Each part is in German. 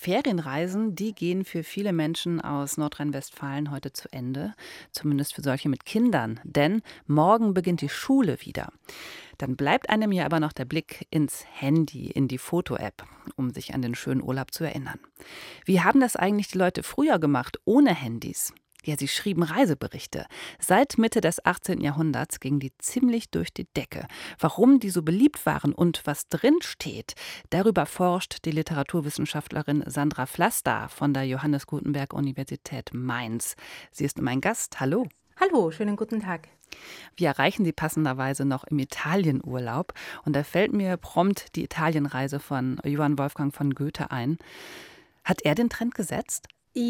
Ferienreisen, die gehen für viele Menschen aus Nordrhein-Westfalen heute zu Ende, zumindest für solche mit Kindern, denn morgen beginnt die Schule wieder. Dann bleibt einem ja aber noch der Blick ins Handy, in die Foto-App, um sich an den schönen Urlaub zu erinnern. Wie haben das eigentlich die Leute früher gemacht, ohne Handys? Ja, sie schrieben Reiseberichte. Seit Mitte des 18. Jahrhunderts gingen die ziemlich durch die Decke. Warum die so beliebt waren und was drin steht, darüber forscht die Literaturwissenschaftlerin Sandra Pflaster von der Johannes Gutenberg Universität Mainz. Sie ist mein Gast. Hallo. Hallo, schönen guten Tag. Wir erreichen Sie passenderweise noch im Italienurlaub. Und da fällt mir prompt die Italienreise von Johann Wolfgang von Goethe ein. Hat er den Trend gesetzt?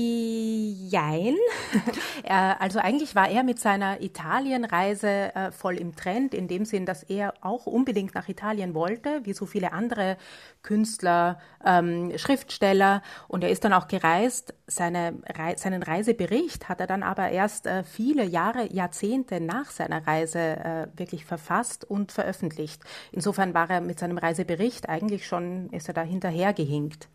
Jein. Also eigentlich war er mit seiner Italienreise voll im Trend, in dem Sinn, dass er auch unbedingt nach Italien wollte, wie so viele andere Künstler, Schriftsteller. Und er ist dann auch gereist. Seinen Reisebericht hat er dann aber erst viele Jahre, Jahrzehnte nach seiner Reise wirklich verfasst und veröffentlicht. Insofern war er mit seinem Reisebericht eigentlich schon, ist er da hinterhergehinkt.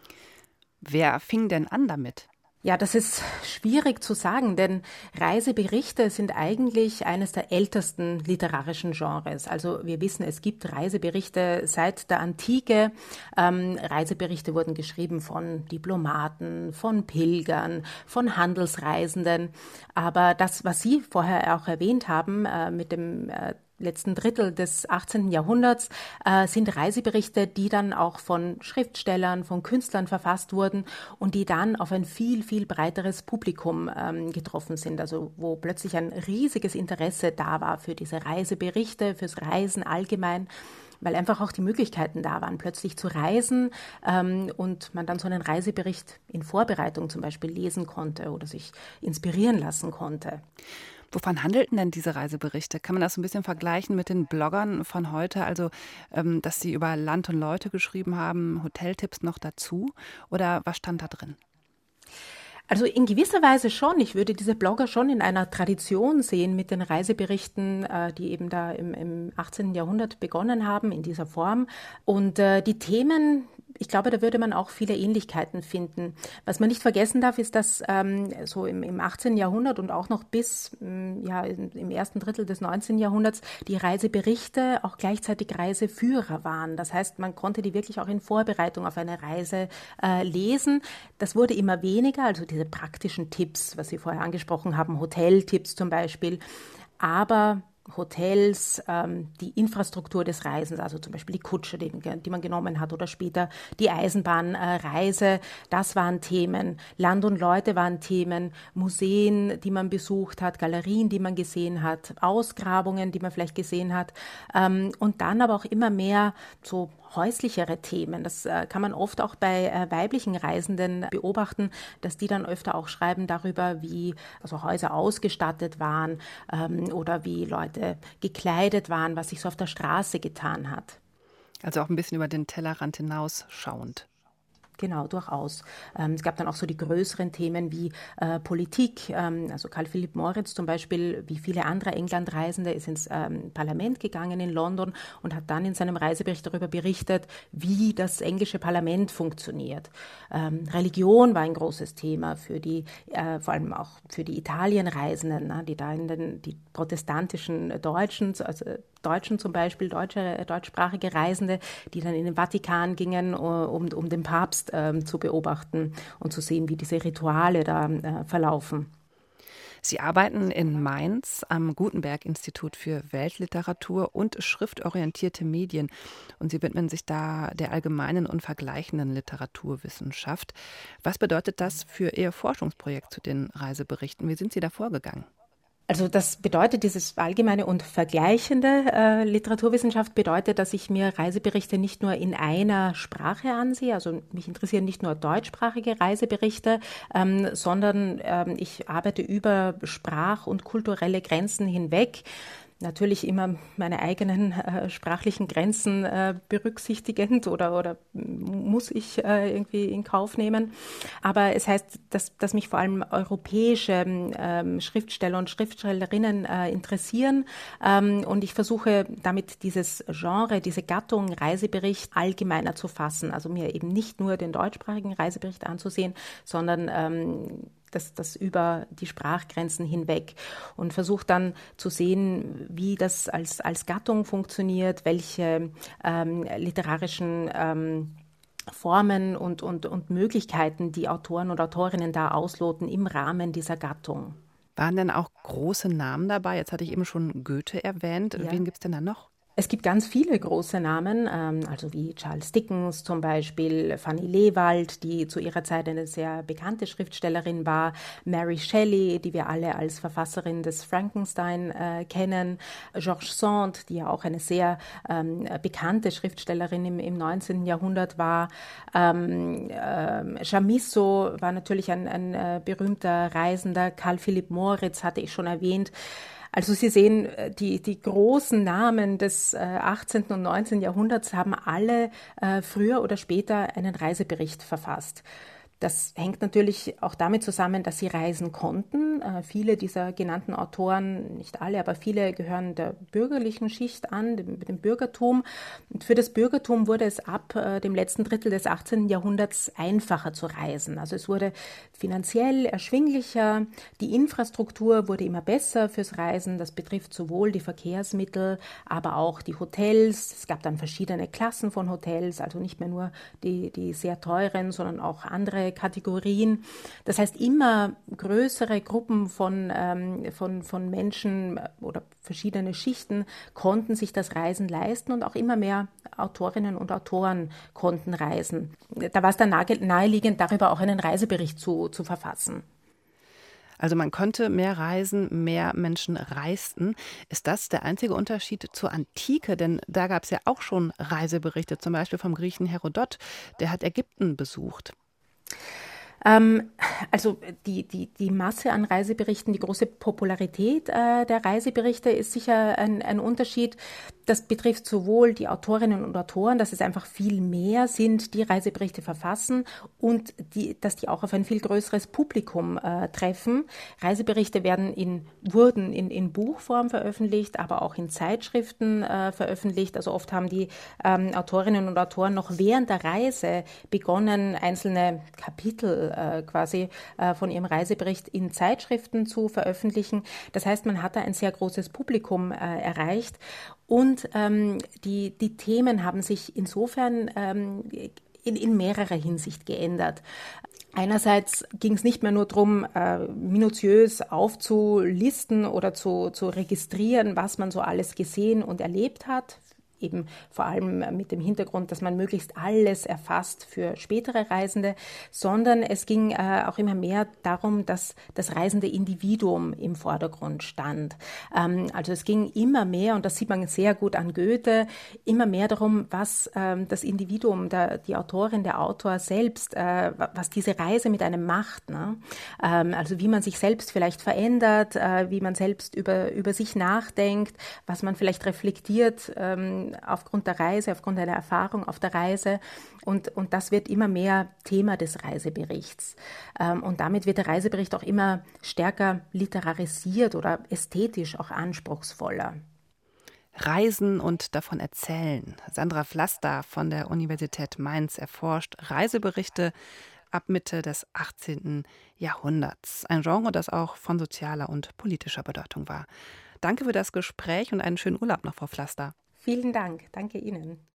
Wer fing denn an damit? Ja, das ist schwierig zu sagen, denn Reiseberichte sind eigentlich eines der ältesten literarischen Genres. Also wir wissen, es gibt Reiseberichte seit der Antike. Reiseberichte wurden geschrieben von Diplomaten, von Pilgern, von Handelsreisenden. Aber das, was Sie vorher auch erwähnt haben, mit dem letzten Drittel des 18. Jahrhunderts sind Reiseberichte, die dann auch von Schriftstellern, von Künstlern verfasst wurden und die dann auf ein viel, viel breiteres Publikum getroffen sind. Also wo plötzlich ein riesiges Interesse da war für diese Reiseberichte, fürs Reisen allgemein, weil einfach auch die Möglichkeiten da waren, plötzlich zu reisen und man dann so einen Reisebericht in Vorbereitung zum Beispiel lesen konnte oder sich inspirieren lassen konnte. Wovon handelten denn diese Reiseberichte? Kann man das so ein bisschen vergleichen mit den Bloggern von heute? Also, dass sie über Land und Leute geschrieben haben, Hoteltipps noch dazu? Oder was stand da drin? Also in gewisser Weise schon. Ich würde diese Blogger schon in einer Tradition sehen mit den Reiseberichten, die eben da im 18. Jahrhundert begonnen haben, in dieser Form. Und die Themen, ich glaube, da würde man auch viele Ähnlichkeiten finden. Was man nicht vergessen darf, ist, dass so im 18. Jahrhundert und auch noch bis im ersten Drittel des 19. Jahrhunderts die Reiseberichte auch gleichzeitig Reiseführer waren. Das heißt, man konnte die wirklich auch in Vorbereitung auf eine Reise lesen. Das wurde immer weniger, also diese praktischen Tipps, was Sie vorher angesprochen haben, Hoteltipps zum Beispiel, aber Hotels, die Infrastruktur des Reisens, also zum Beispiel die Kutsche, die man genommen hat oder später die Eisenbahnreise, das waren Themen. Land und Leute waren Themen, Museen, die man besucht hat, Galerien, die man gesehen hat, Ausgrabungen, die man vielleicht gesehen hat und dann aber auch immer mehr so häuslichere Themen. Das kann man oft auch bei weiblichen Reisenden beobachten, dass die dann öfter auch schreiben darüber, wie also Häuser ausgestattet waren oder wie Leute gekleidet waren, was sich so auf der Straße getan hat. Also auch ein bisschen über den Tellerrand hinausschauend. Genau, durchaus. Es gab dann auch so die größeren Themen wie Politik. Also Karl Philipp Moritz zum Beispiel, wie viele andere Englandreisende, ist ins Parlament gegangen in London und hat dann in seinem Reisebericht darüber berichtet, wie das englische Parlament funktioniert. Religion war ein großes Thema für die, vor allem auch für die Italienreisenden, die da die protestantischen Deutschen zum Beispiel, deutschsprachige Reisende, die dann in den Vatikan gingen, um den Papst zu beobachten und zu sehen, wie diese Rituale da verlaufen. Sie arbeiten in Mainz am Gutenberg-Institut für Weltliteratur und schriftorientierte Medien. Und Sie widmen sich da der allgemeinen und vergleichenden Literaturwissenschaft. Was bedeutet das für Ihr Forschungsprojekt zu den Reiseberichten? Wie sind Sie da vorgegangen? Also das bedeutet, dieses allgemeine und vergleichende Literaturwissenschaft bedeutet, dass ich mir Reiseberichte nicht nur in einer Sprache ansehe, also mich interessieren nicht nur deutschsprachige Reiseberichte, sondern ich arbeite über Sprach- und kulturelle Grenzen hinweg. Natürlich immer meine eigenen sprachlichen Grenzen berücksichtigend oder muss ich irgendwie in Kauf nehmen. Aber es heißt, dass mich vor allem europäische Schriftsteller und Schriftstellerinnen interessieren. Und ich versuche damit dieses Genre, diese Gattung Reisebericht allgemeiner zu fassen. Also mir eben nicht nur den deutschsprachigen Reisebericht anzusehen, sondern das über die Sprachgrenzen hinweg und versucht dann zu sehen, wie das als Gattung funktioniert, welche literarischen Formen und Möglichkeiten die Autoren und Autorinnen da ausloten im Rahmen dieser Gattung. Waren denn auch große Namen dabei? Jetzt hatte ich eben schon Goethe erwähnt. Ja. Wen gibt es denn da noch? Es gibt ganz viele große Namen, also wie Charles Dickens zum Beispiel, Fanny Lewald, die zu ihrer Zeit eine sehr bekannte Schriftstellerin war, Mary Shelley, die wir alle als Verfasserin des Frankenstein kennen, George Sand, die ja auch eine sehr bekannte Schriftstellerin im 19. Jahrhundert war, Chamisso war natürlich ein berühmter Reisender, Karl Philipp Moritz hatte ich schon erwähnt. Also Sie sehen, die großen Namen des 18. und 19. Jahrhunderts haben alle früher oder später einen Reisebericht verfasst. Das hängt natürlich auch damit zusammen, dass sie reisen konnten. Viele dieser genannten Autoren, nicht alle, aber viele gehören der bürgerlichen Schicht an, dem Bürgertum. Und für das Bürgertum wurde es ab dem letzten Drittel des 18. Jahrhunderts einfacher zu reisen. Also es wurde finanziell erschwinglicher, die Infrastruktur wurde immer besser fürs Reisen. Das betrifft sowohl die Verkehrsmittel, aber auch die Hotels. Es gab dann verschiedene Klassen von Hotels, also nicht mehr nur die sehr teuren, sondern auch andere Kategorien. Das heißt, immer größere Gruppen von Menschen oder verschiedene Schichten konnten sich das Reisen leisten und auch immer mehr Autorinnen und Autoren konnten reisen. Da war es dann naheliegend, darüber auch einen Reisebericht zu verfassen. Also man konnte mehr reisen, mehr Menschen reisten. Ist das der einzige Unterschied zur Antike? Denn da gab es ja auch schon Reiseberichte, zum Beispiel vom Griechen Herodot. Der hat Ägypten besucht. Also die Masse an Reiseberichten, die große Popularität der Reiseberichte ist sicher ein Unterschied. Das betrifft sowohl die Autorinnen und Autoren, dass es einfach viel mehr sind, die Reiseberichte verfassen und dass die auch auf ein viel größeres Publikum treffen. Reiseberichte wurden in Buchform veröffentlicht, aber auch in Zeitschriften veröffentlicht. Also oft haben die Autorinnen und Autoren noch während der Reise begonnen, einzelne Kapitel quasi von ihrem Reisebericht in Zeitschriften zu veröffentlichen. Das heißt, man hat da ein sehr großes Publikum erreicht und die Themen haben sich insofern in mehrerer Hinsicht geändert. Einerseits ging es nicht mehr nur darum, minutiös aufzulisten oder zu registrieren, was man so alles gesehen und erlebt hat, eben vor allem mit dem Hintergrund, dass man möglichst alles erfasst für spätere Reisende, sondern es ging auch immer mehr darum, dass das reisende Individuum im Vordergrund stand. Also es ging immer mehr, und das sieht man sehr gut an Goethe, immer mehr darum, was das Individuum, die Autorin, der Autor selbst, was diese Reise mit einem macht. Ne? Also wie man sich selbst vielleicht verändert, wie man selbst über sich nachdenkt, was man vielleicht reflektiert, aufgrund der Reise, aufgrund einer Erfahrung auf der Reise. Und das wird immer mehr Thema des Reiseberichts. Und damit wird der Reisebericht auch immer stärker literarisiert oder ästhetisch auch anspruchsvoller. Reisen und davon erzählen. Sandra Pflaster von der Universität Mainz erforscht Reiseberichte ab Mitte des 18. Jahrhunderts. Ein Genre, das auch von sozialer und politischer Bedeutung war. Danke für das Gespräch und einen schönen Urlaub noch, Frau Pflaster. Vielen Dank. Danke Ihnen.